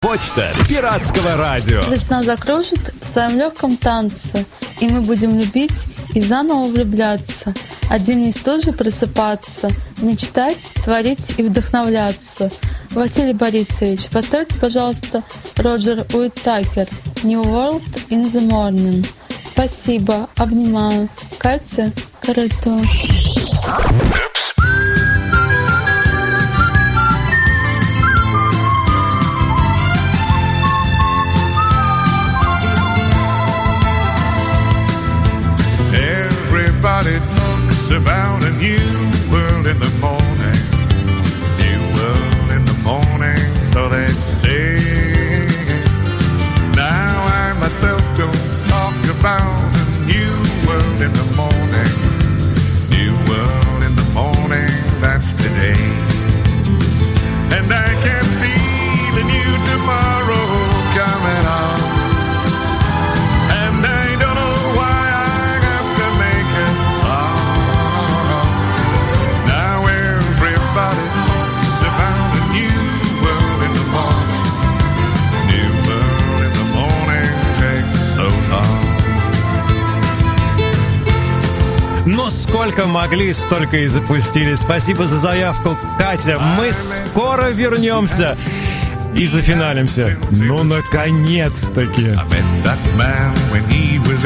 Почта пиратского радио. Весна закружит в своем легком танце, и мы будем любить и заново влюбляться, от зимней стужи просыпаться, мечтать, творить и вдохновляться. Василий Борисович, поставьте, пожалуйста, Роджер Уиттакер «New World in the Morning». Спасибо, обнимаю. Катя Коротова. Everybody talks about a new world in the morning. New world in the morning, so they say. Now I myself don't talk about a new world in the morning. New world in the morning, that's today. And I can feel a new tomorrow coming on. And I don't know why I have to make a song. Now everybody talks about a new world in the morning. New world in the morning takes so long. Ну, сколько могли, столько и запустили. Спасибо за заявку, Катя. Мы скоро вернемся и зафиналимся. Ну, наконец-таки. I met that man when he was